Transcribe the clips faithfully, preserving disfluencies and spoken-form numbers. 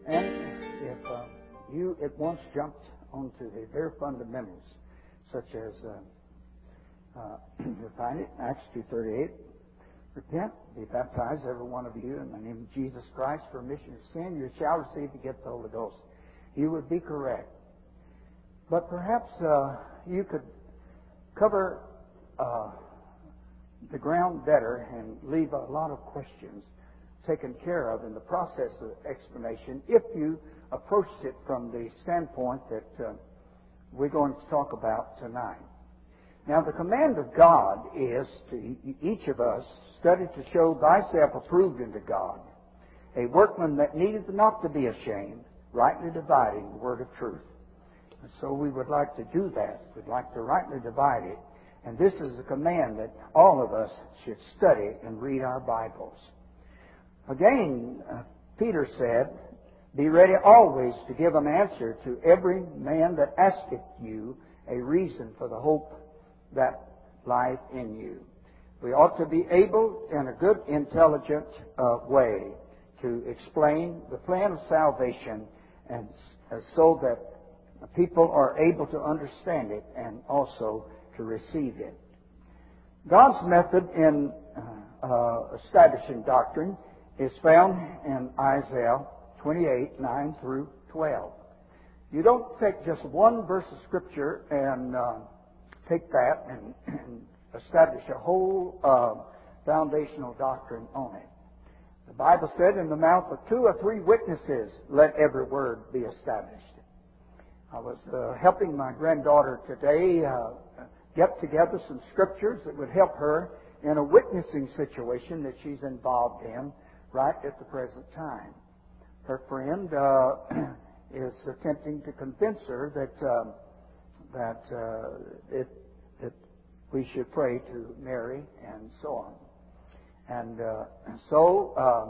And if uh, you at once jumped onto the very fundamentals, such as uh, uh, you find it, Acts two thirty-eight, repent, be baptized, every one of you, in the name of Jesus Christ for remission of sin, you shall receive the gift of the Holy Ghost. You would be correct. But perhaps uh, you could cover uh, the ground better and leave a lot of questions taken care of in the process of explanation if you approached it from the standpoint that uh, we're going to talk about tonight. Now, the command of God is to each of us, study to show thyself approved unto God, a workman that needeth not to be ashamed, rightly dividing the word of truth. And so we would like to do that. We'd like to rightly divide it. And this is a command that all of us should study and read our Bibles. Again, uh, Peter said, be ready always to give an answer to every man that asketh you a reason for the hope that lieth in you. We ought to be able, in a good, intelligent uh, way, to explain the plan of salvation, and uh, so that people are able to understand it and also to receive it. God's method in uh, uh, establishing doctrine is found in Isaiah twenty-eight, nine through twelve. You don't take just one verse of Scripture and uh, take that and, and establish a whole uh, foundational doctrine on it. The Bible said, in the mouth of two or three witnesses, let every word be established. I was uh, helping my granddaughter today uh, get together some scriptures that would help her in a witnessing situation that she's involved in right at the present time. Her friend uh, is attempting to convince her that uh, that uh, it, that we should pray to Mary and so on. And uh, so,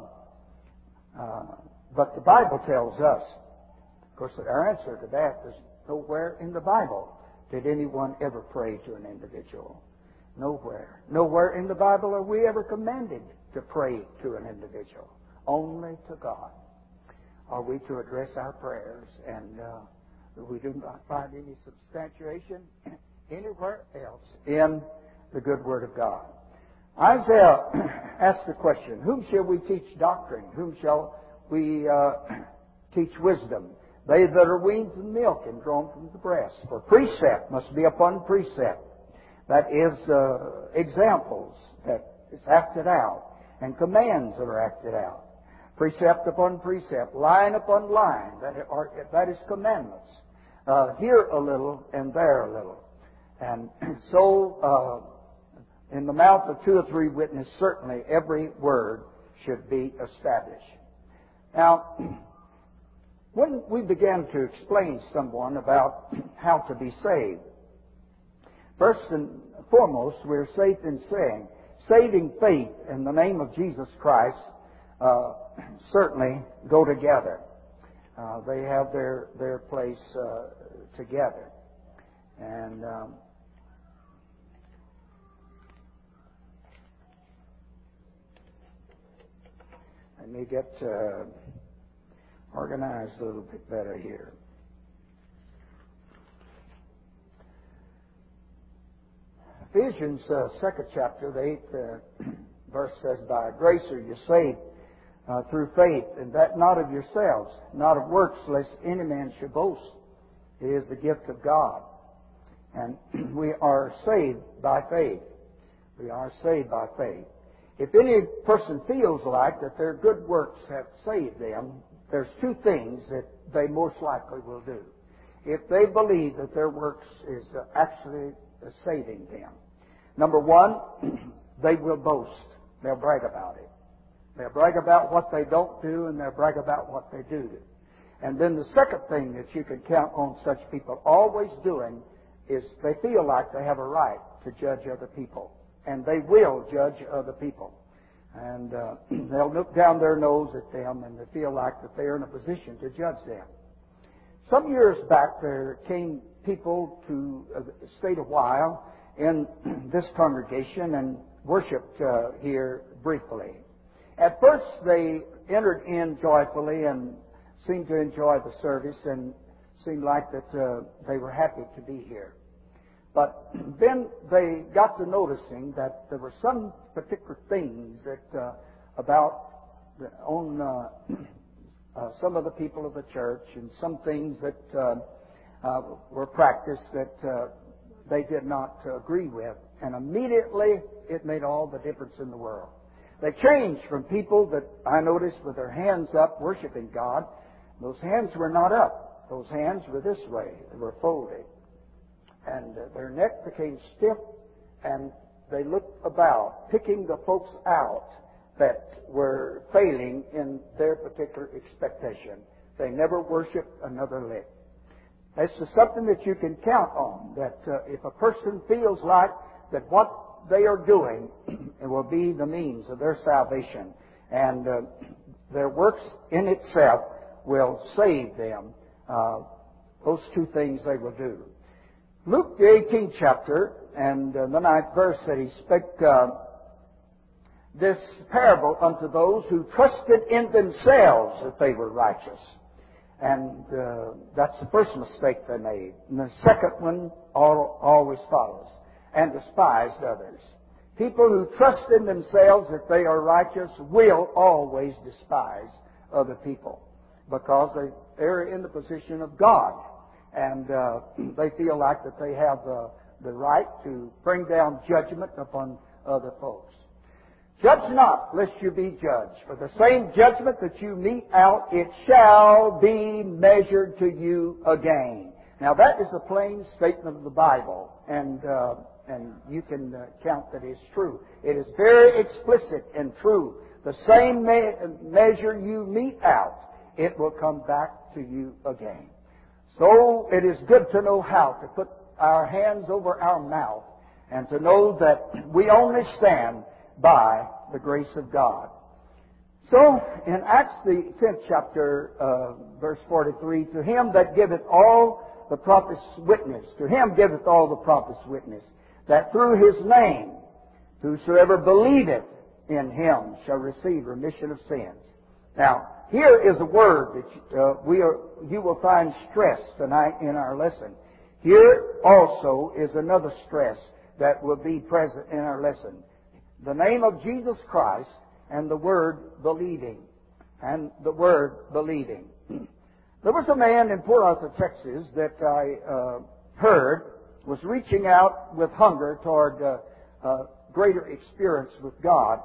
uh, uh, but the Bible tells us, of course, that our answer to that is nowhere in the Bible did anyone ever pray to an individual. Nowhere. Nowhere in the Bible are we ever commanded to pray to an individual. Only to God are we to address our prayers, and uh, we do not find any substantiation anywhere else in the good Word of God. Isaiah asked the question, whom shall we teach doctrine? Whom shall we uh, teach wisdom? They that are weaned from milk and drawn from the breast. For precept must be upon precept. That is uh, examples that is acted out, and commands that are acted out. Precept upon precept, line upon line. That, are, that is commandments. Uh, here a little and there a little. And so, uh, in the mouth of two or three witnesses, certainly every word should be established. Now, when we began to explain someone about how to be saved, first and foremost, we're safe in saying, saving faith in the name of Jesus Christ uh, certainly go together. Uh, they have their their place uh, together. And um, let me get uh, organized a little bit better here. Ephesians uh, second chapter, the eighth uh, verse says, by grace are you saved uh, through faith, and that not of yourselves, not of works, lest any man should boast. It is the gift of God. And we are saved by faith. We are saved by faith. If any person feels like that their good works have saved them, there's two things that they most likely will do. If they believe that their works is uh, actually uh, saving them. Number one, they will boast. They'll brag about it. They'll brag about what they don't do, and they'll brag about what they do do. And then the second thing that you can count on such people always doing is they feel like they have a right to judge other people. And they will judge other people. And uh, they'll look down their nose at them, and they feel like that they're in a position to judge them. Some years back, there came people to uh, stayed a while in this congregation and worshiped uh, here briefly. At first, they entered in joyfully and seemed to enjoy the service and seemed like that uh, they were happy to be here. But then they got to noticing that there were some particular things that uh, about the, on uh, uh, some of the people of the church, and some things that uh, uh, were practiced that uh, they did not uh, agree with. And immediately it made all the difference in the world. They changed from people that I noticed with their hands up worshiping God. Those hands were not up. Those hands were this way. They were folded. And uh, their neck became stiff, and they looked about, picking the folks out that were failing in their particular expectation. They never worshiped another lick. This is something that you can count on, that uh, if a person feels like that what they are doing it will be the means of their salvation, and uh, their works in itself will save them, uh, those two things they will do. Luke, the eighteenth chapter, and uh, the ninth verse, said he spake uh, this parable unto those who trusted in themselves that they were righteous. And uh, that's the first mistake they made. And the second one all, always follows. And despised others. People who trust in themselves that they are righteous will always despise other people, because they, they're in the position of God. And uh, they feel like that they have the, the right to bring down judgment upon other folks. Judge not, lest you be judged. For the same judgment that you mete out, it shall be measured to you again. Now that is a plain statement of the Bible, and uh, and you can uh, count that it's true. It is very explicit and true. The same me- measure you mete out, it will come back to you again. So it is good to know how to put our hands over our mouth and to know that we only stand by the grace of God. So in Acts the tenth chapter, uh, verse forty-three, to him that giveth all the prophets witness, to him giveth all the prophets witness, that through his name whosoever believeth in him shall receive remission of sins. Now, here is a word that uh, we are, you will find stress tonight in our lesson. Here also is another stress that will be present in our lesson. The name of Jesus Christ and the word believing. And the word believing. There was a man in Port Arthur, Texas that I uh, heard was reaching out with hunger toward uh, uh, greater experience with God.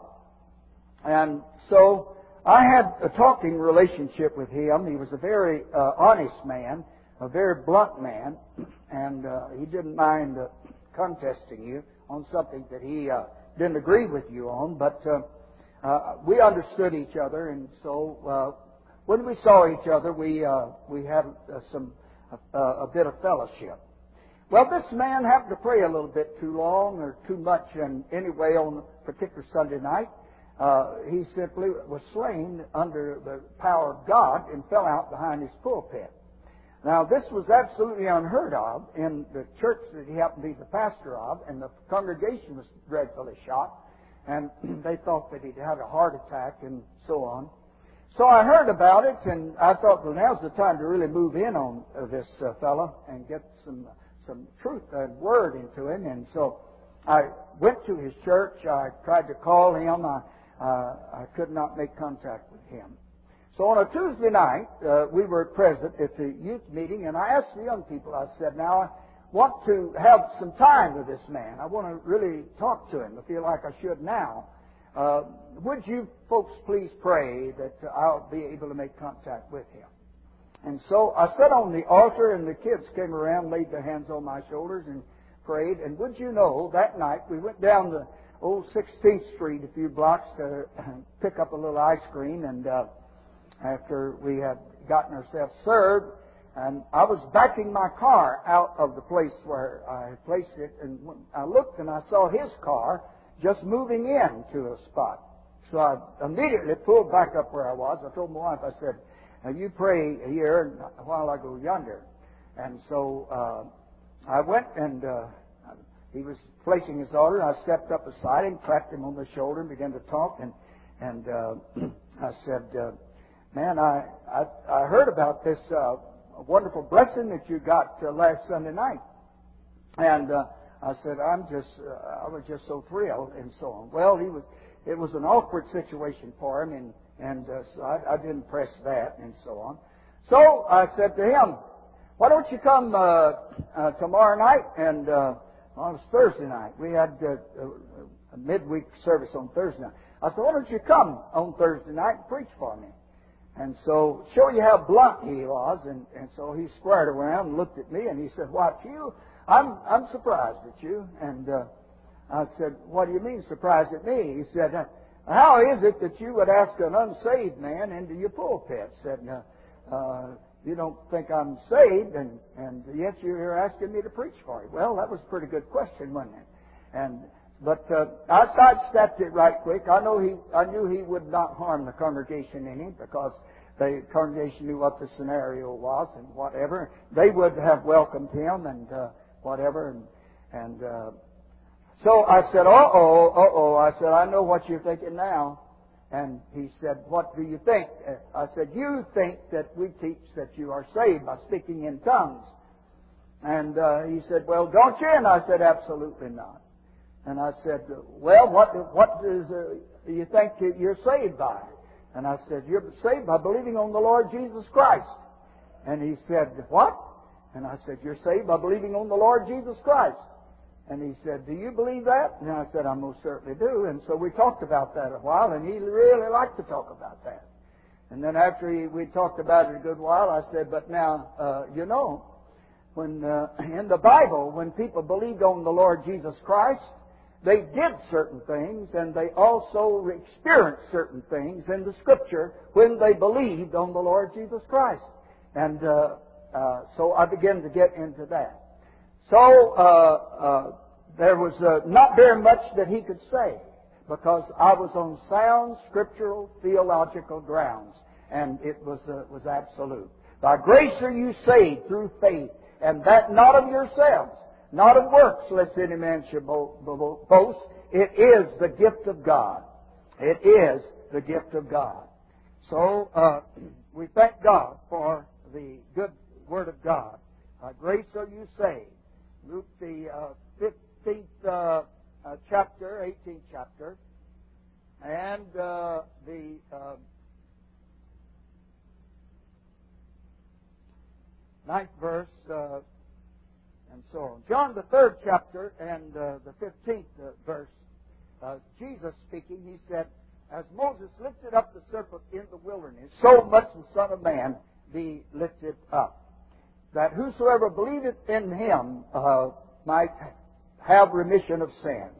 And so I had a talking relationship with him. He was a very uh, honest man, a very blunt man, and uh, he didn't mind uh, contesting you on something that he uh, didn't agree with you on, but uh, uh, we understood each other, and so uh, when we saw each other, we uh, we had uh, some uh, a bit of fellowship. Well, this man happened to pray a little bit too long or too much, and anyway, on a particular Sunday night, uh, he simply was slain under the power of God and fell out behind his pulpit. Now, this was absolutely unheard of in the church that he happened to be the pastor of, and the congregation was dreadfully shocked, and they thought that he'd had a heart attack and so on. So I heard about it, and I thought, well, now's the time to really move in on uh, this uh, fellow and get some some truth and word into him. And so I went to his church. I tried to call him. I, uh, I could not make contact with him. So on a Tuesday night, uh, we were present at the youth meeting, and I asked the young people, I said, now, I want to have some time with this man. I want to really talk to him. I feel like I should now. Uh, would you folks please pray that I'll be able to make contact with him? And so I sat on the altar, and the kids came around, laid their hands on my shoulders, and prayed. And would you know, that night we went down the old sixteenth Street a few blocks to pick up a little ice cream, and uh, after we had gotten ourselves served, and I was backing my car out of the place where I had placed it, and when I looked and I saw his car just moving in to a spot. So I immediately pulled back up where I was. I told my wife, I said, now you pray here while I go yonder. And so uh, I went, and uh, he was placing his order. I stepped up beside him, clapped him on the shoulder, and began to talk. And, and uh, I said, uh, man, I, I, I heard about this uh, wonderful blessing that you got uh, last Sunday night. And uh, I said, I'm just, uh, I was just so thrilled and so on. Well, he was, it was an awkward situation for him, and, and uh, so I, I didn't press that and so on. So I said to him, why don't you come uh, uh, tomorrow night? And uh, well, it was Thursday night. We had uh, a midweek service on Thursday night. I said, why don't you come on Thursday night and preach for me? And so, show you how blunt he was. And, and so he squared around and looked at me, and he said, what, you? I'm, I'm surprised at you. And uh, I said, what do you mean surprised at me? He said, how is it that you would ask an unsaved man into your pulpit? I said, uh, uh, you don't think I'm saved, and, and yet you're asking me to preach for you. Well, that was a pretty good question, wasn't it? And But uh, I sidestepped it right quick. I know he, I knew he would not harm the congregation any, because the congregation knew what the scenario was and whatever. They would have welcomed him and uh, whatever. And, and uh, so I said, uh-oh, uh-oh. I said, I know what you're thinking now. And he said, what do you think? I said, you think that we teach that you are saved by speaking in tongues. And uh, he said, well, don't you? And I said, absolutely not. And I said, well, what what does uh, you think that you're saved by? And I said, you're saved by believing on the Lord Jesus Christ. And he said, what? And I said, you're saved by believing on the Lord Jesus Christ. And he said, do you believe that? And I said, I most certainly do. And so we talked about that a while, and he really liked to talk about that. And then after he, we talked about it a good while, I said, but now, uh, you know, when uh, in the Bible, when people believed on the Lord Jesus Christ, they did certain things, and they also experienced certain things in the Scripture when they believed on the Lord Jesus Christ. And uh, uh, so I began to get into that. So uh, uh, there was uh, not very much that he could say, because I was on sound scriptural theological grounds, and it was uh, was absolute. By grace are you saved through faith, and that not of yourselves, not of works, lest any man should boast. It is the gift of God. It is the gift of God. So uh, we thank God for the good Word of God. By grace are you saved. Luke, the uh, fifteenth uh, uh, chapter, eighteenth chapter, and uh, the uh, ninth verse, uh, and so on. John, the third chapter, and uh, the fifteenth uh, verse, uh, Jesus speaking, he said, as Moses lifted up the serpent in the wilderness, so must the Son of Man be lifted up, that whosoever believeth in him uh, might have remission of sins.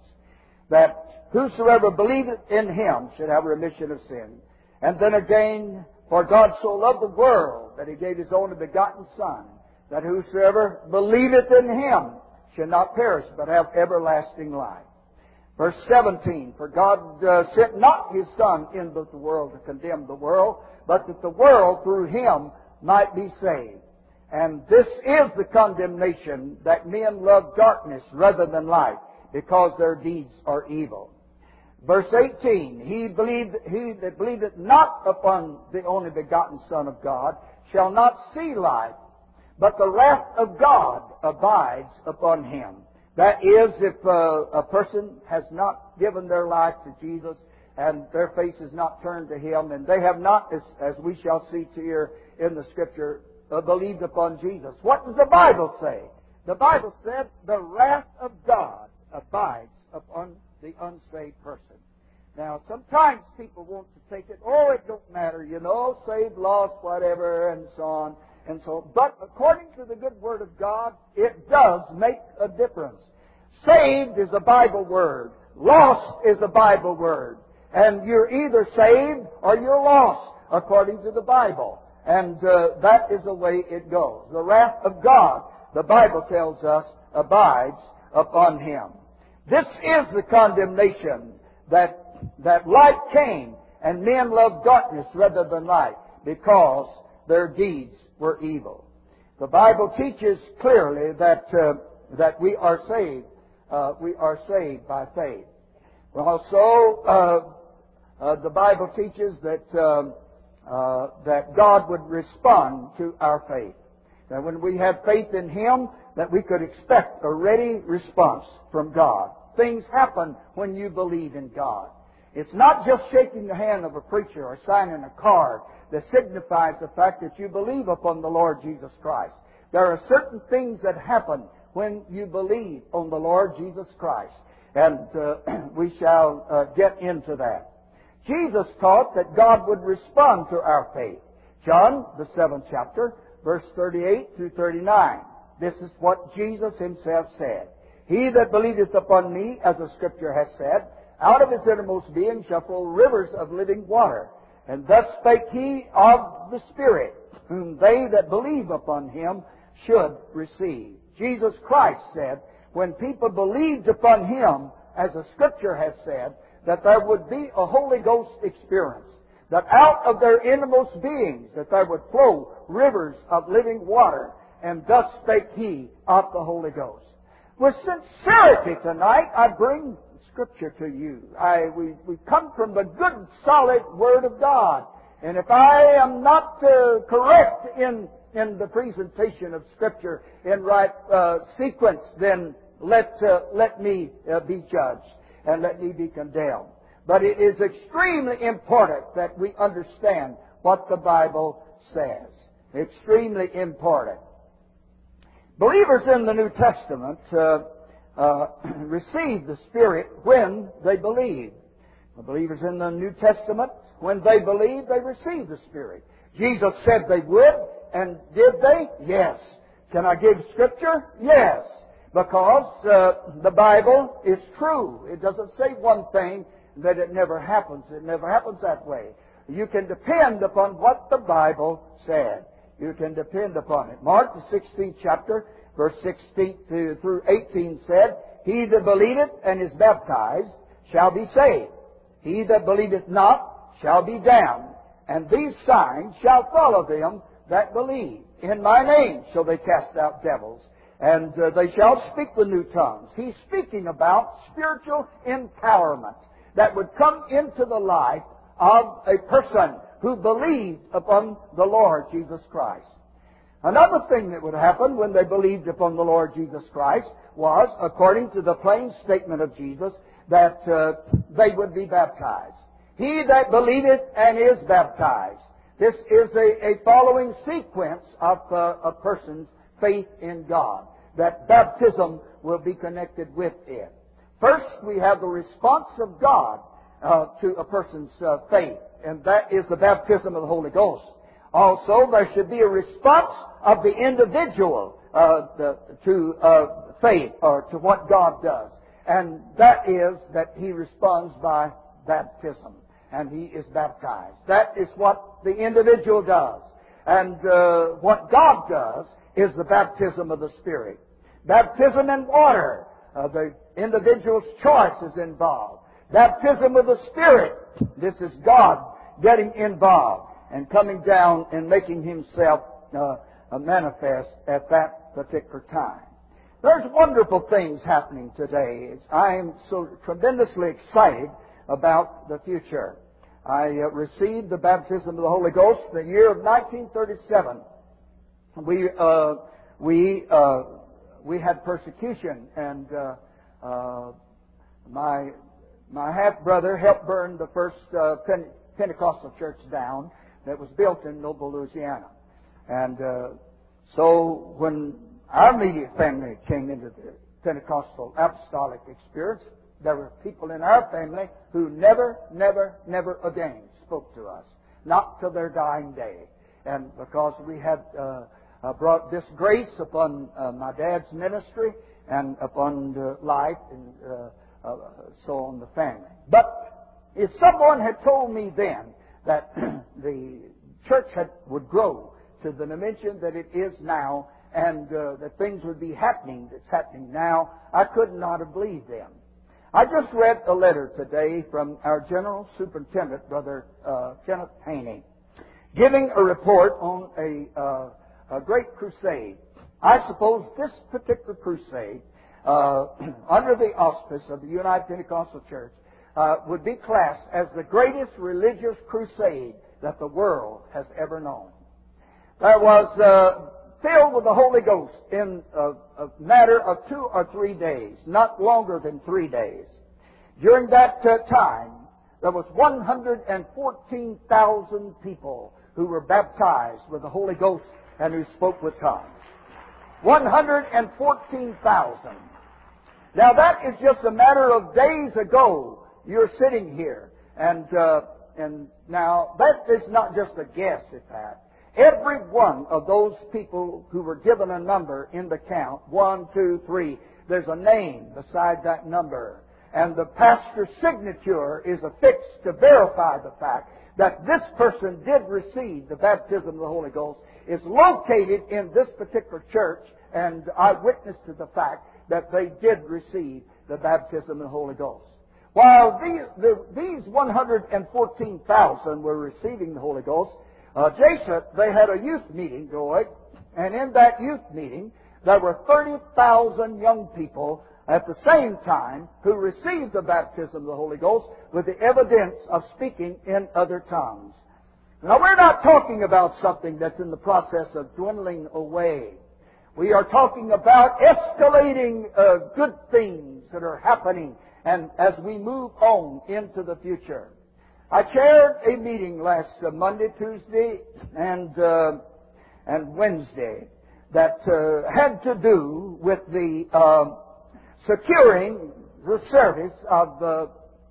That whosoever believeth in him should have remission of sins. And then again, for God so loved the world that he gave his only begotten Son, that whosoever believeth in him should not perish but have everlasting life. Verse seventeen, for God uh, sent not his Son into the world to condemn the world, but that the world through him might be saved. And this is the condemnation, that men love darkness rather than light, because their deeds are evil. Verse eighteen, he believed, he that believeth not upon the only begotten Son of God shall not see life, but the wrath of God abides upon him. That is, if uh, a person has not given their life to Jesus, and their face is not turned to him, and they have not, as, as we shall see here in the Scripture, Uh, believed upon Jesus. What does the Bible say? The Bible said the wrath of God abides upon the unsaved person. Now, sometimes people want to take it, oh, it don't matter, you know, saved, lost, whatever, and so on, and so on. But according to the good Word of God, it does make a difference. Saved is a Bible word. Lost is a Bible word. And you're either saved or you're lost, according to the Bible. And uh, that is the way it goes. The wrath of God, the Bible tells us, abides upon him. This is the condemnation, that that light came, and men loved darkness rather than light, because their deeds were evil. The Bible teaches clearly that uh, that we are saved. Uh, we are saved by faith. Also, uh, uh, the Bible teaches that. Um, uh, that God would respond to our faith. That when we have faith in Him, that we could expect a ready response from God. Things happen when you believe in God. It's not just shaking the hand of a preacher or signing a card that signifies the fact that you believe upon the Lord Jesus Christ. There are certain things that happen when you believe on the Lord Jesus Christ. And uh, we shall uh, get into that. Jesus taught that God would respond to our faith. John, the seventh chapter, verse thirty-eight through thirty-nine. This is what Jesus Himself said. He that believeth upon me, as the Scripture has said, out of his innermost being shall flow rivers of living water. And thus spake He of the Spirit, whom they that believe upon Him should receive. Jesus Christ said, when people believed upon Him, as the Scripture has said, that there would be a Holy Ghost experience. That out of their innermost beings, that there would flow rivers of living water. And thus spake He of the Holy Ghost. With sincerity tonight, I bring Scripture to you. I, we, we come from the good, solid Word of God. And if I am not uh, correct in, in the presentation of Scripture in right uh, sequence, then let, uh, let me uh, be judged and let me be condemned. But it is extremely important that we understand what the Bible says. Extremely important. Believers in the New Testament uh, uh, receive the Spirit when they believe. The believers in the New Testament, when they believe, they receive the Spirit. Jesus said they would, and did they? Yes. Can I give Scripture? Yes. Because uh, the Bible is true. It doesn't say one thing that it never happens. It never happens that way. You can depend upon what the Bible said. You can depend upon it. Mark, the sixteenth chapter, verse sixteen through eighteen said, He that believeth and is baptized shall be saved. He that believeth not shall be damned. And these signs shall follow them that believe. In my name shall they cast out devils, and uh, they shall speak with new tongues. He's speaking about spiritual empowerment that would come into the life of a person who believed upon the Lord Jesus Christ. Another thing that would happen when they believed upon the Lord Jesus Christ was, according to the plain statement of Jesus, that uh, they would be baptized. He that believeth and is baptized. This is a, a following sequence of uh, a person's faith in God. That baptism will be connected with it. First, we have the response of God uh, to a person's uh, faith, and that is the baptism of the Holy Ghost. Also, there should be a response of the individual uh, the, to uh, faith or to what God does, and that is that he responds by baptism, and he is baptized. That is what the individual does, and uh, what God does is the baptism of the Spirit. Baptism in water, uh, the individual's choice is involved. Baptism of the Spirit, this is God getting involved and coming down and making Himself uh, uh, manifest at that particular time. There's wonderful things happening today. It's, I am so tremendously excited about the future. I uh, received the baptism of the Holy Ghost in the year of nineteen thirty-seven. We uh, we uh, we had persecution, and uh, uh, my my half brother helped burn the first uh, Pente- Pentecostal church down that was built in Noble, Louisiana. And uh, so when our immediate family came into the Pentecostal apostolic experience, there were people in our family who never, never, never again spoke to us, not till their dying day. And because we had uh, uh, brought this grace upon uh, my dad's ministry and upon the life and uh, uh, so on the family. But if someone had told me then that the church had, would grow to the dimension that it is now, and uh, that things would be happening that's happening now, I could not have believed them. I just read a letter today from our General Superintendent, Brother uh, Kenneth Haney, giving a report on a, uh, a great crusade. I suppose this particular crusade, uh, under the auspice of the United Pentecostal Church, uh, would be classed as the greatest religious crusade that the world has ever known. That was uh, filled with the Holy Ghost in a, a matter of two or three days, not longer than three days. During that uh, time, there was one hundred fourteen thousand people who were baptized with the Holy Ghost and who spoke with tongues. one hundred fourteen thousand. Now that is just a matter of days ago. You're sitting here, and uh, and now that is not just a guess at that. Every one of those people who were given a number in the count, one, two, three, there's a name beside that number. And the pastor's signature is affixed to verify the fact that this person did receive the baptism of the Holy Ghost, is located in this particular church, and I witness to the fact that they did receive the baptism of the Holy Ghost. While these, the, these one hundred fourteen thousand were receiving the Holy Ghost, uh, Jason, they had a youth meeting going, and in that youth meeting, there were thirty thousand young people at the same time who received the baptism of the Holy Ghost with the evidence of speaking in other tongues. Now, we're not talking about something that's in the process of dwindling away. We are talking about escalating uh, good things that are happening, and as we move on into the future. I chaired a meeting last uh, Monday, Tuesday, and uh, and Wednesday that uh, had to do with the uh, securing the service of uh,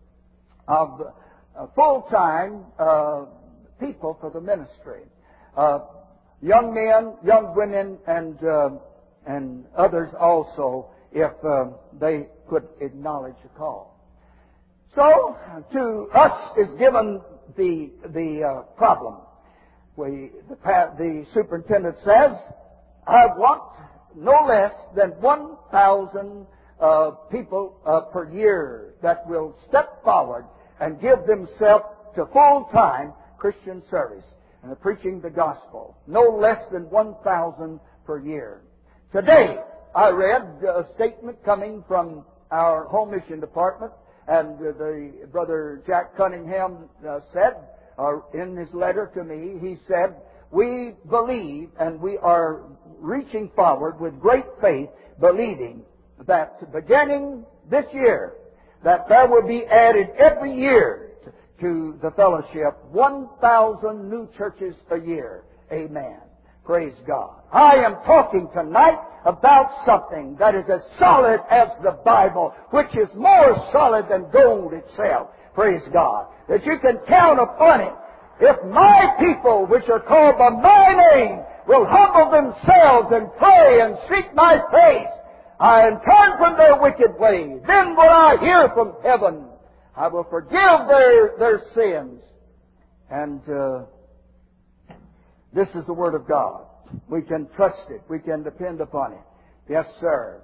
of uh, full-time uh, people for the ministry, uh, young men, young women, and uh, and others also, if uh, they could acknowledge the call. So, to us is given the the uh, problem. We the, the superintendent says, "I want no less than one thousand uh, people uh, per year that will step forward and give themselves to full-time Christian service and preaching the gospel. No less than one thousand per year." Today, I read a statement coming from our home mission department, and uh, the brother Jack Cunningham uh, said, uh, in his letter to me, he said, "We believe and we are reaching forward with great faith, believing that beginning this year, that there will be added every year to the fellowship one thousand new churches a year." Amen. Praise God. I am talking tonight about something that is as solid as the Bible, which is more solid than gold itself. Praise God. That you can count upon it. If my people, which are called by my name, will humble themselves and pray and seek my face, and turn from their wicked ways, then will I hear from heaven. I will forgive their, their sins. And uh, this is the Word of God. We can trust it. We can depend upon it. Yes, sir.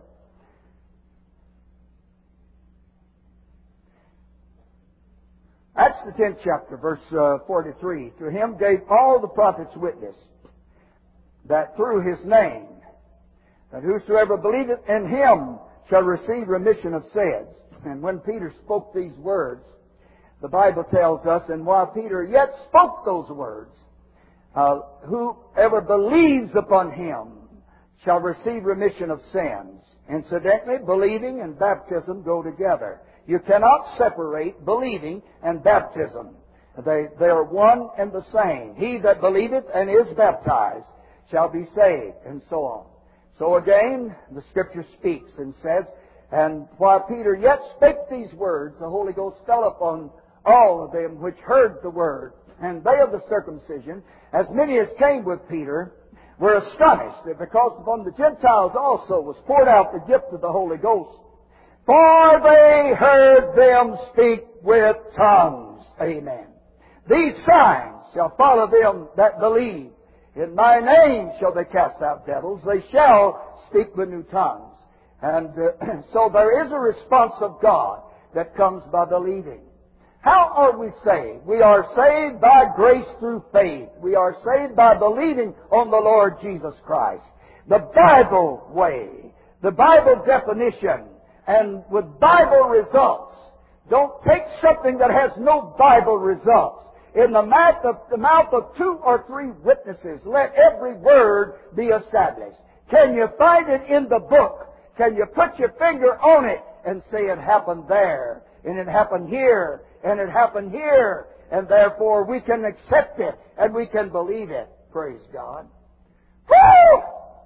Acts the tenth chapter, verse uh, forty-three. "To him gave all the prophets witness, that through his name, that whosoever believeth in him shall receive remission of sins." And when Peter spoke these words, the Bible tells us, and while Peter yet spoke those words, uh, whoever believes upon him shall receive remission of sins. Incidentally, believing and baptism go together. You cannot separate believing and baptism. They, they are one and the same. "He that believeth and is baptized shall be saved," and so on. So again, the Scripture speaks and says, "And while Peter yet spake these words, the Holy Ghost fell upon all of them which heard the word. And they of the circumcision, as many as came with Peter, were astonished, that because upon the Gentiles also was poured out the gift of the Holy Ghost. For they heard them speak with tongues." Amen. "These signs shall follow them that believe. In my name shall they cast out devils. They shall speak with new tongues." And uh, so there is a response of God that comes by believing. How are we saved? We are saved by grace through faith. We are saved by believing on the Lord Jesus Christ. The Bible way, the Bible definition, and with Bible results. Don't take something that has no Bible results. In the mouth of, the mouth of two or three witnesses, let every word be established. Can you find it in the book? Can you put your finger on it and say it happened there, and it happened here, and it happened here, and therefore we can accept it and we can believe it? Praise God. Woo!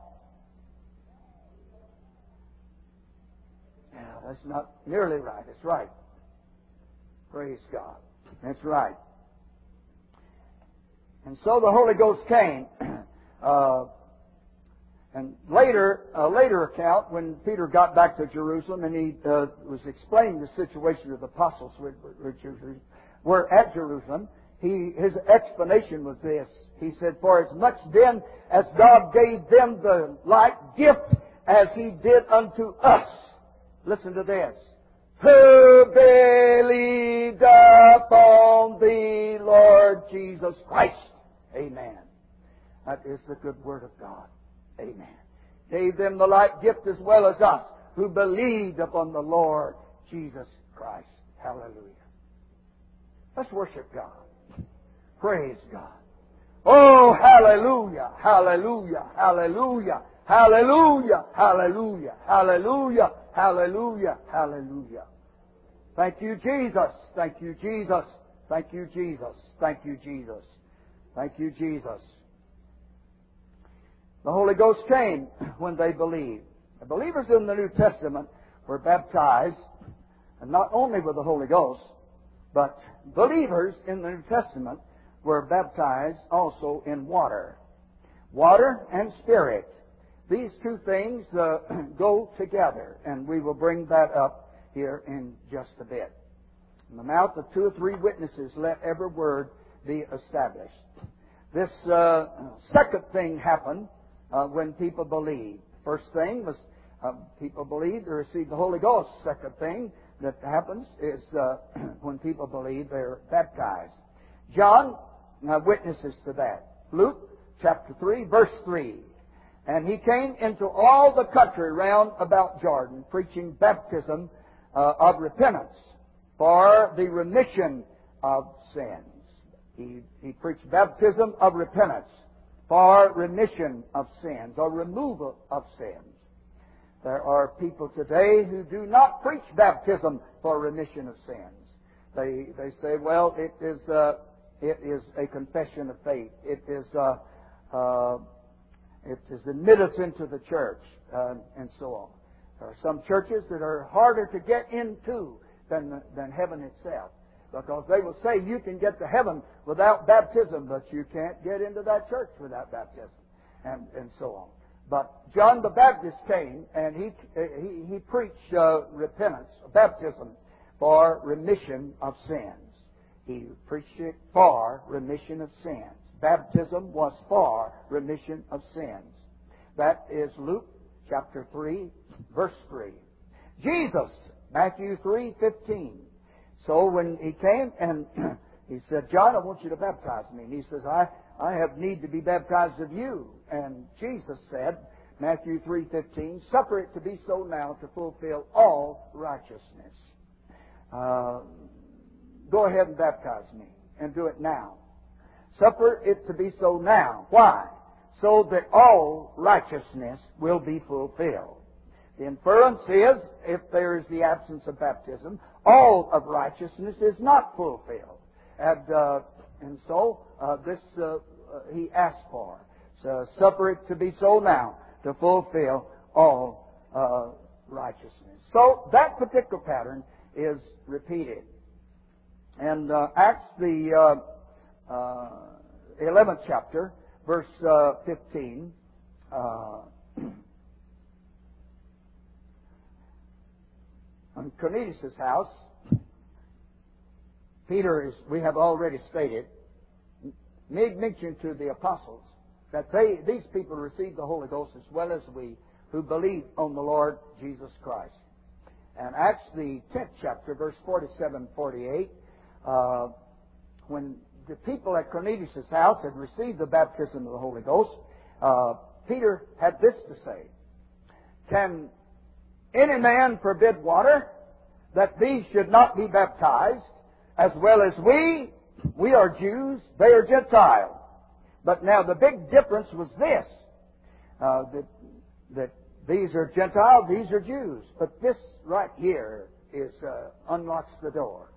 Yeah, that's not nearly right. It's right. Praise God. That's right. And so the Holy Ghost came. Uh, and later, a later account, when Peter got back to Jerusalem and he uh, was explaining the situation of the apostles which were at Jerusalem, he, his explanation was this. He said, "For as much then as God gave them the like gift as He did unto us," listen to this, "who believed upon the Lord Jesus Christ." Amen. That is the good word of God. Amen. Gave them the like gift as well as us, who believed upon the Lord Jesus Christ. Hallelujah. Let's worship God. Praise God. Oh, hallelujah, hallelujah, hallelujah, hallelujah, hallelujah, hallelujah, hallelujah, hallelujah. Thank you, Jesus. Thank you, Jesus. Thank you, Jesus. Thank you, Jesus. Thank you, Jesus. The Holy Ghost came when they believed. The believers in the New Testament were baptized, and not only with the Holy Ghost, but believers in the New Testament were baptized also in water. Water and Spirit. These two things uh, go together, and we will bring that up here in just a bit. In the mouth of two or three witnesses, let every word be established. This uh, second thing happened uh, when people believed. First thing was uh, people believed to receive the Holy Ghost. Second thing that happens is uh, when people believe, they're baptized. John uh, witnesses to that. Luke chapter three, verse three. "And he came into all the country round about Jordan, preaching baptism uh, of repentance for the remission of sins." He, he preached baptism of repentance for remission of sins, or removal of sins. There are people today who do not preach baptism for remission of sins. They they say, well, it is uh, it is a confession of faith. It is uh, uh, it is admittance into the church, uh, and so on. There are some churches that are harder to get into than than heaven itself, because they will say you can get to heaven without baptism, but you can't get into that church without baptism, and and so on. But John the Baptist came and he he, he preached uh, repentance, baptism for remission of sins. He preached it for remission of sins. Baptism was for remission of sins. That is Luke chapter three, verse three. Jesus, Matthew three fifteen. So when he came and he said, "John, I want you to baptize me." And he says, I, I have need to be baptized of you. And Jesus said, Matthew three fifteen, "Suffer it to be so now to fulfill all righteousness." Uh, go ahead and baptize me, and do it now. Suffer it to be so now. Why? So that all righteousness will be fulfilled. The inference is, if there is the absence of baptism, all of righteousness is not fulfilled. And, uh, and so, uh, this uh, uh, he asked for. So, suffer it to be so now, to fulfill all uh, righteousness. So, that particular pattern is repeated. And uh, Acts, the uh, uh, eleventh chapter, verse uh, fifteen, uh, on Cornelius' house, Peter is, we have already stated, made mention to the apostles that they, these people received the Holy Ghost as well as we who believe on the Lord Jesus Christ. And Acts, the tenth chapter, verse forty-seven forty-eight, uh, when the people at Cornelius' house had received the baptism of the Holy Ghost, uh, Peter had this to say, "Can any man forbid water, that these should not be baptized, as well as we we are Jews, they are Gentiles. But now the big difference was this, uh, that, that these are Gentiles, these are Jews. But this right here is uh, unlocks the door.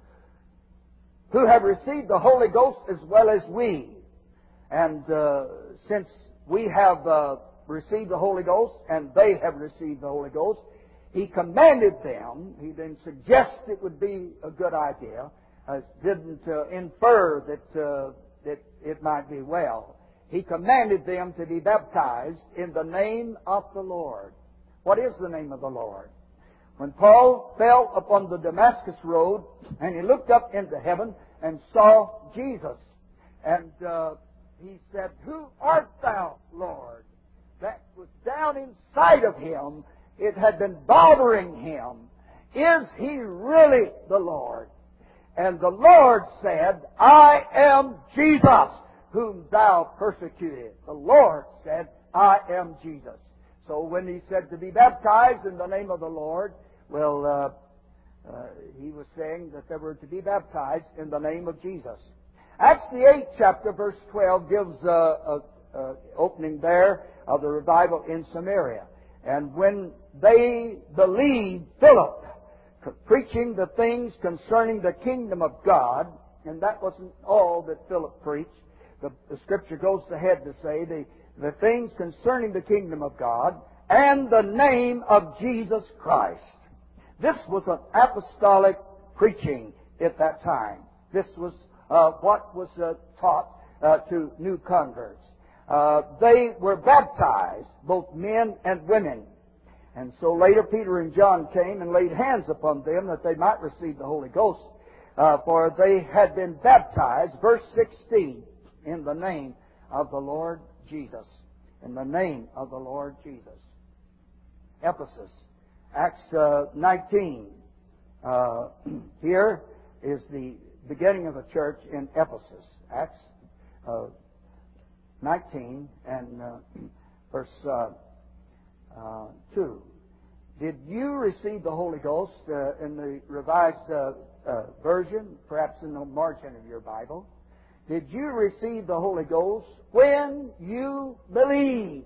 Who have received the Holy Ghost as well as we. And uh, since we have uh, received the Holy Ghost and they have received the Holy Ghost, He commanded them, He didn't suggest it would be a good idea, uh, didn't uh, infer that, uh, that it might be well. He commanded them to be baptized in the name of the Lord. What is the name of the Lord? When Paul fell upon the Damascus road and he looked up into heaven and saw Jesus, and uh, he said, "Who art thou, Lord?" That was down inside of him. It had been bothering him. Is He really the Lord? And the Lord said, "I am Jesus, whom thou persecuted." The Lord said, "I am Jesus." So when He said to be baptized in the name of the Lord, well, uh, uh, He was saying that they were to be baptized in the name of Jesus. Acts the eighth chapter, verse twelve, gives uh, a, a opening there of the revival in Samaria. And when they believed Philip, preaching the things concerning the kingdom of God, and that wasn't all that Philip preached. The, the Scripture goes ahead to say the, the things concerning the kingdom of God and the name of Jesus Christ. This was an apostolic preaching at that time. This was uh, what was uh, taught uh, to new converts. Uh, they were baptized, both men and women. And so later Peter and John came and laid hands upon them that they might receive the Holy Ghost. Uh, for they had been baptized, verse sixteen, in the name of the Lord Jesus. In the name of the Lord Jesus. Ephesus, Acts uh, nineteen. Uh, here is the beginning of the church in Ephesus. Acts uh, nineteen and uh, verse uh, uh, two. Did you receive the Holy Ghost uh, in the Revised uh, uh, Version, perhaps in the margin of your Bible? Did you receive the Holy Ghost when you believed?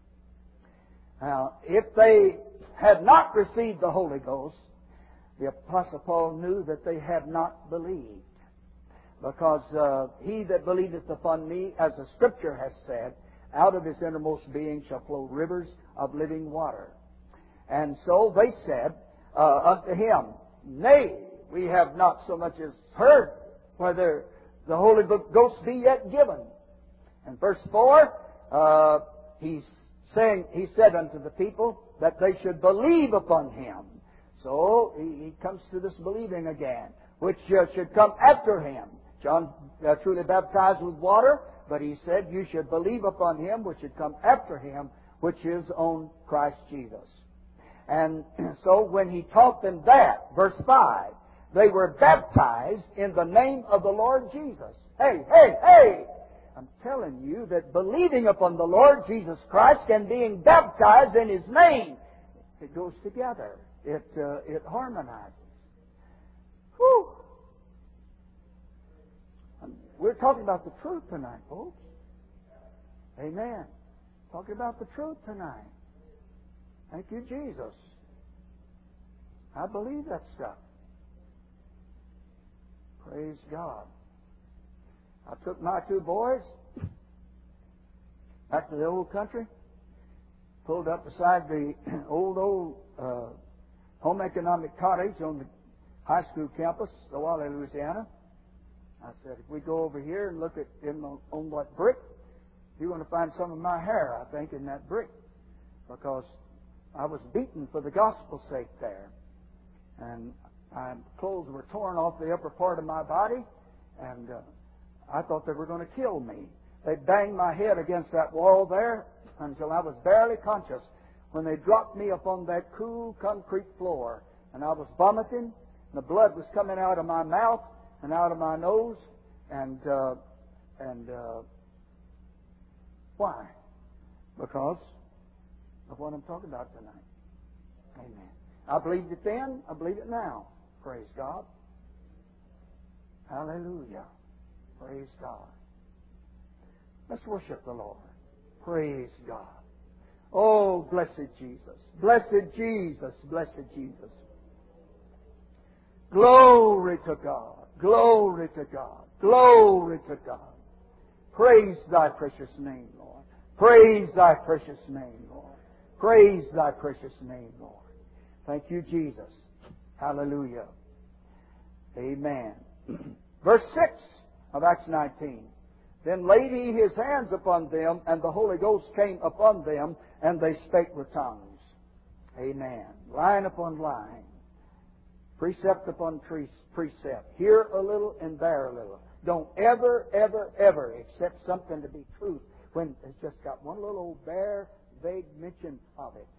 Now, if they had not received the Holy Ghost, the Apostle Paul knew that they had not believed. Because uh, he that believeth upon me, as the Scripture has said, out of his innermost being shall flow rivers of living water. And so they said uh, unto him, "Nay, we have not so much as heard whether the Holy Ghost be yet given." And verse four, uh, he's saying, he said unto the people that they should believe upon him. So he, he comes to this believing again, which uh, should come after him. John uh, truly baptized with water, but he said, "You should believe upon him which should come after him, which is on Christ Jesus." And so when he taught them that, verse five, they were baptized in the name of the Lord Jesus. Hey, hey, hey! I'm telling you that believing upon the Lord Jesus Christ and being baptized in His name, it goes together. It, uh, it harmonizes. Whew! We're talking about the truth tonight, folks. Amen. Talking about the truth tonight. Thank you, Jesus. I believe that stuff. Praise God. I took my two boys back to the old country, pulled up beside the old, old uh, home economic cottage on the high school campus, Zawale, Louisiana. I said, if we go over here and look at in on, on what brick, you're going to find some of my hair, I think, in that brick. Because I was beaten for the gospel's sake there. And my clothes were torn off the upper part of my body, and uh, I thought they were going to kill me. They banged my head against that wall there until I was barely conscious when they dropped me upon that cool concrete floor. And I was vomiting, and the blood was coming out of my mouth and out of my nose. And, uh, and uh, why? Because of what I'm talking about tonight. Amen. I believed it then. I believe it now. Praise God. Hallelujah. Praise God. Let's worship the Lord. Praise God. Oh, blessed Jesus. Blessed Jesus. Blessed Jesus. Glory to God. Glory to God. Glory to God. Praise Thy precious name, Lord. Praise Thy precious name, Lord. Praise Thy precious name, Lord. Thank you, Jesus. Hallelujah. Amen. Verse six of Acts nineteen. Then laid He His hands upon them, and the Holy Ghost came upon them, and they spake with tongues. Amen. Line upon line. Precept upon precept. Here a little and there a little. Don't ever, ever, ever accept something to be truth when it's just got one little old bare, vague mention of it.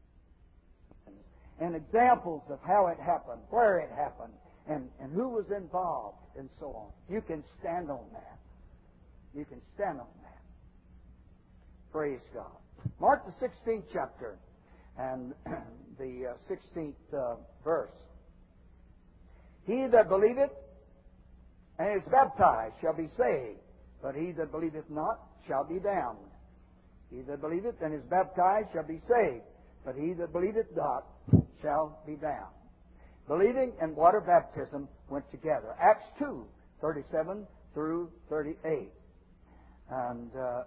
And examples of how it happened, where it happened, and, and who was involved, and so on. You can stand on that. You can stand on that. Praise God. Mark the sixteenth chapter and the uh, sixteenth uh, verse. He that believeth and is baptized shall be saved, but he that believeth not shall be damned. He that believeth and is baptized shall be saved, but he that believeth not shall be damned. Believing and water baptism went together. Acts two, thirty-seven through thirty-eight. And uh,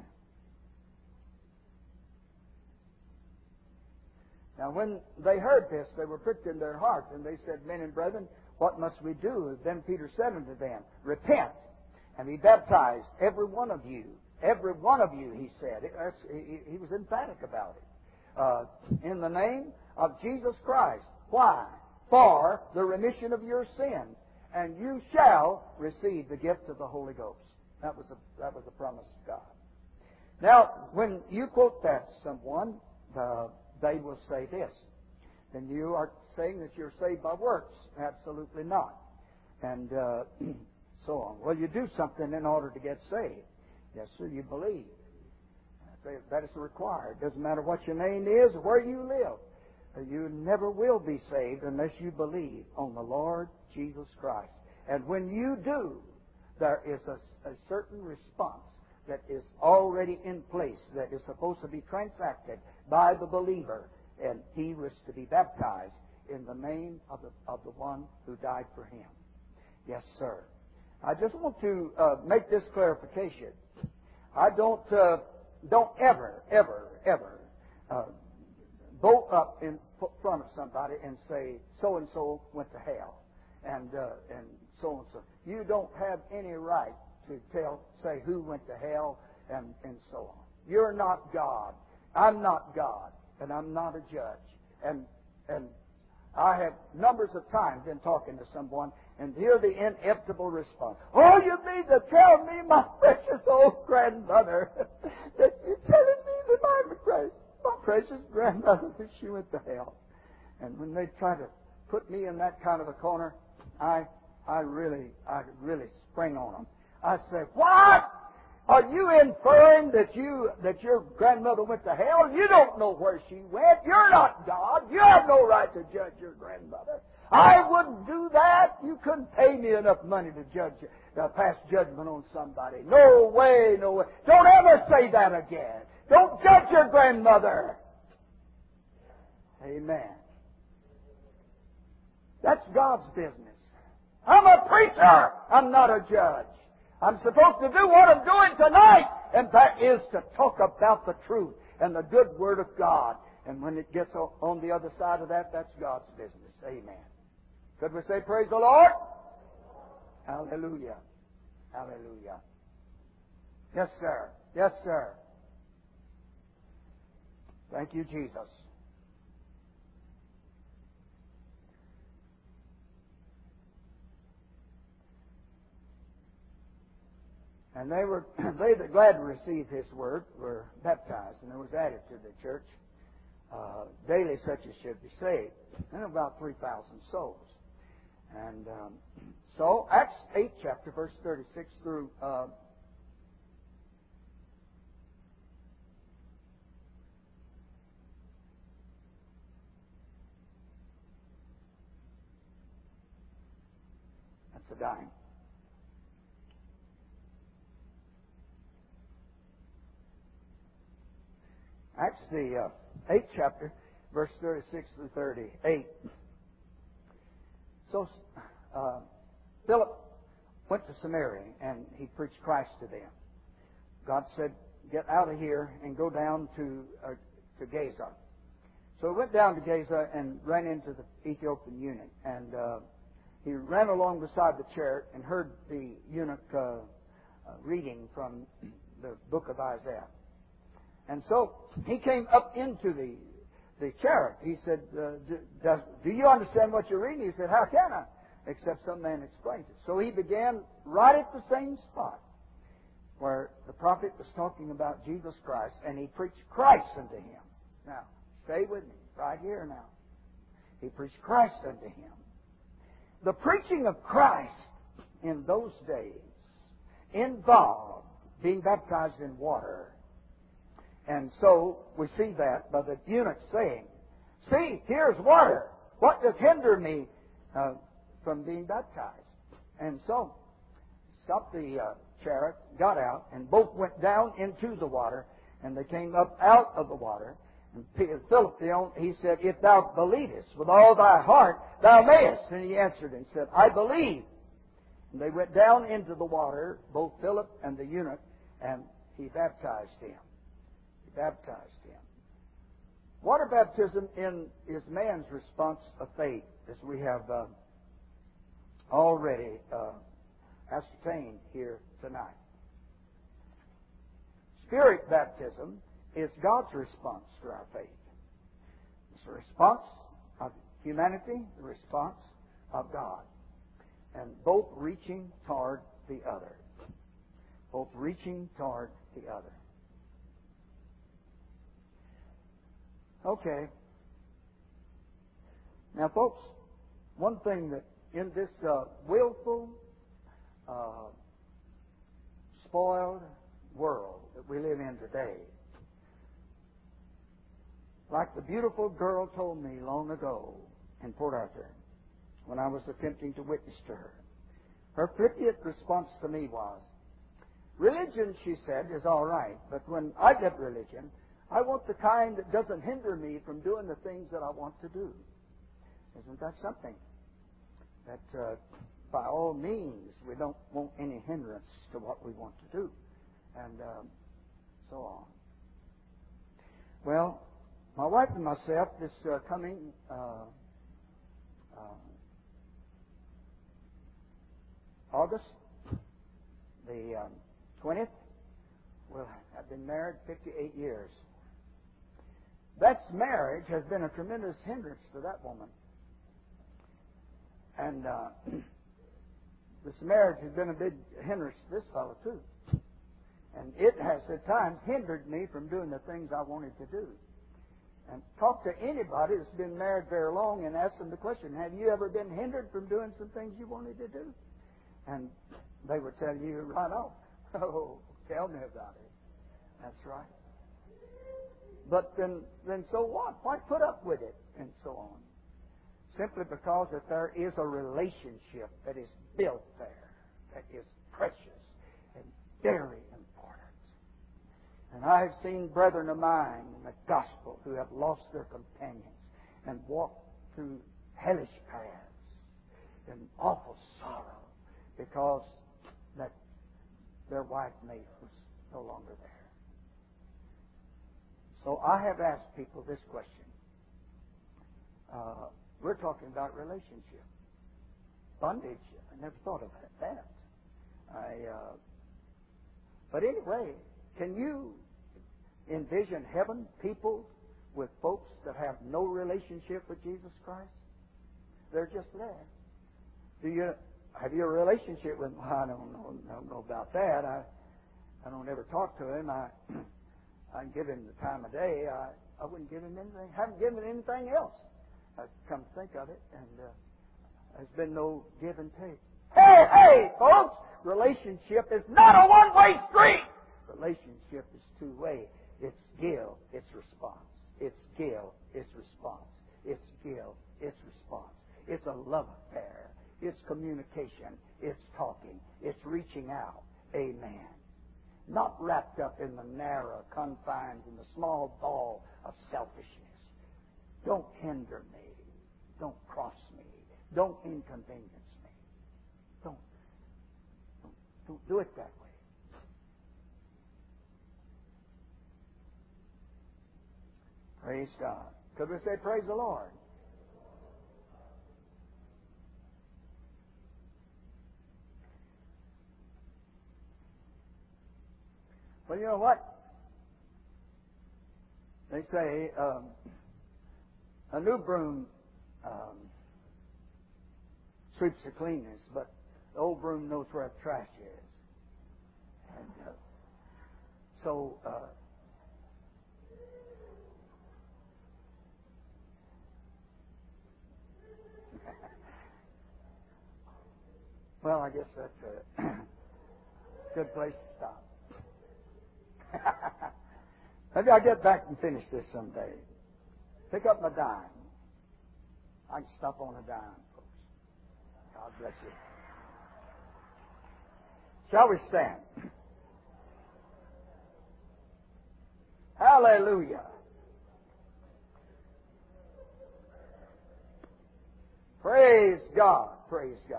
now when they heard this, they were pricked in their heart, and they said, Men and brethren, what must we do? Then Peter said unto them, Repent, and be baptized, every one of you. Every one of you, he said. He, he was emphatic about it. Uh, in the name of Jesus Christ. Why? For the remission of your sins, and you shall receive the gift of the Holy Ghost. That was a, that was a promise of God. Now, when you quote that to someone, uh, they will say this. Then you are saying that you're saved by works. Absolutely not. And uh, so on. Well, you do something in order to get saved. Yes, sir, you believe. That is required. Doesn't matter what your name is or where you live. You never will be saved unless you believe on the Lord Jesus Christ. And when you do, there is a, a certain response that is already in place, that is supposed to be transacted by the believer, and he was to be baptized in the name of the, of the one who died for him. Yes, sir. I just want to uh, make this clarification. I don't uh, don't ever, ever, ever uh, bolt up in front of somebody and say, so and so went to hell, and uh, and so and so. You don't have any right to tell, say who went to hell, and and so on. You're not God. I'm not God, and I'm not a judge. And and I have numbers of times been talking to someone and hear the inevitable response. Oh, you mean to tell me, my precious old grandmother, that you're telling me that my, my precious grandmother, that she went to hell. And when they try to put me in that kind of a corner, I I really, I really spring on them. I say, what? Are you inferring that you that your grandmother went to hell? You don't know where she went. You're not God. You have no right to judge your grandmother. I wouldn't do that. You couldn't pay me enough money to judge, uh, pass judgment on somebody. No way, no way. Don't ever say that again. Don't judge your grandmother. Amen. That's God's business. I'm a preacher. I'm not a judge. I'm supposed to do what I'm doing tonight, and that is to talk about the truth and the good Word of God. And when it gets on the other side of that, that's God's business. Amen. Could we say praise the Lord? Hallelujah. Hallelujah. Yes, sir. Yes, sir. Thank you, Jesus. And they were they that glad to receive His word were baptized, and there was added to the church uh, daily such as should be saved, and about three thousand souls. And um, so Acts eighth chapter, verse thirty-six through uh, that's a dime. Acts, the uh, eighth chapter, verse thirty-six through thirty-eight. So uh, Philip went to Samaria and he preached Christ to them. God said, "Get out of here and go down to uh, to Gaza." So he went down to Gaza and ran into the Ethiopian eunuch, and uh, he ran along beside the chariot and heard the eunuch uh, uh, reading from the book of Isaiah. And so he came up into the the chariot. He said, uh, do, does, do you understand what you're reading? He said, "How can I? Except some man explains it." So he began right at the same spot where the prophet was talking about Jesus Christ, and he preached Christ unto him. Now, stay with me right here now. He preached Christ unto him. The preaching of Christ in those days involved being baptized in water. And so we see that by the eunuch saying, "See, here's water. What does hinder me uh, from being baptized?" And so stopped the uh, chariot, got out, and both went down into the water, and they came up out of the water. And Philip, he said, "If thou believest with all thy heart, thou mayest." And he answered and said, "I believe." And they went down into the water, both Philip and the eunuch, and he baptized him. He baptized him. Water baptism in, is man's response of faith, as we have uh, already uh, ascertained here tonight. Spirit baptism is God's response to our faith. It's a response of humanity, the response of God. And both reaching toward the other. Both reaching toward the other. Okay. Now, folks, one thing that in this uh, willful, uh, spoiled world that we live in today, like the beautiful girl told me long ago in Port Arthur, when I was attempting to witness to her, her flippant response to me was, "Religion," she said, "is all right, but when I get religion, I want the kind that doesn't hinder me from doing the things that I want to do." Isn't that something? That uh, by all means, we don't want any hindrance to what we want to do. And um, so on. Well, my wife and myself, this uh, coming uh, uh, August, the um, twentieth, we'll have been married fifty-eight years. That marriage has been a tremendous hindrance to that woman. And uh, this marriage has been a big hindrance to this fellow, too. And it has at times hindered me from doing the things I wanted to do. And talk to anybody that's been married very long and ask them the question, "Have you ever been hindered from doing some things you wanted to do?" And they would tell you right off, "Oh, tell me about it." That's right. But then, then so what? Why put up with it? And so on. Simply because that there is a relationship that is built there that is precious and very important. And I have seen brethren of mine in the gospel who have lost their companions and walked through hellish paths in awful sorrow because that their wife mate was no longer there. So I have asked people this question. Uh, we're talking about relationship. Bondage, I never thought of that. I, uh, but anyway, can you envision heaven, people with folks that have no relationship with Jesus Christ? They're just there. Do you have you a relationship with him? I don't know, I don't know about that. I I don't ever talk to him. I I give him the time of day. I I wouldn't give him anything. Haven't given him anything else. I come to think of it, and uh, there's been no give and take. Hey, hey, folks! Relationship is not a one-way street. Relationship is two-way. It's give, it's response. It's give, it's response. It's give, it's response. It's a love affair. It's communication. It's talking. It's reaching out. Amen. not wrapped up in the narrow confines and the small ball of selfishness. Don't hinder me. Don't cross me. Don't inconvenience me. Don't, don't, don't do it that way. Praise God. Could we say praise the Lord? Well, you know what? They say um, a new broom um, sweeps the cleanest, but the old broom knows where the trash is. And uh, so, uh, well, I guess that's a good place to stop. Maybe I'll get back and finish this someday. Pick up my dime. I can stop on a dime, folks. God bless you. Shall we stand? Hallelujah. Praise God. Praise God.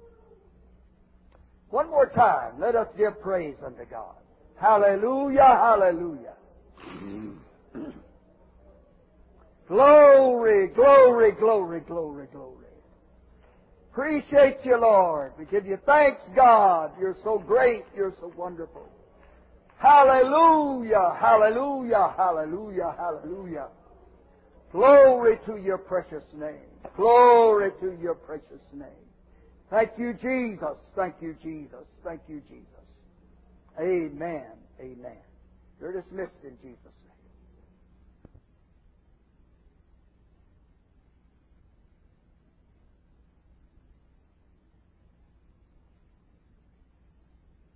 One more time, let us give praise unto God. Hallelujah, hallelujah. Glory, glory, glory, glory, glory. Appreciate you, Lord. We give you thanks, God. You're so great. You're so wonderful. Hallelujah, hallelujah, hallelujah, hallelujah. Glory to your precious name. Glory to your precious name. Thank you, Jesus. Thank you, Jesus. Thank you, Jesus. Amen. Amen. You're dismissed in Jesus' name.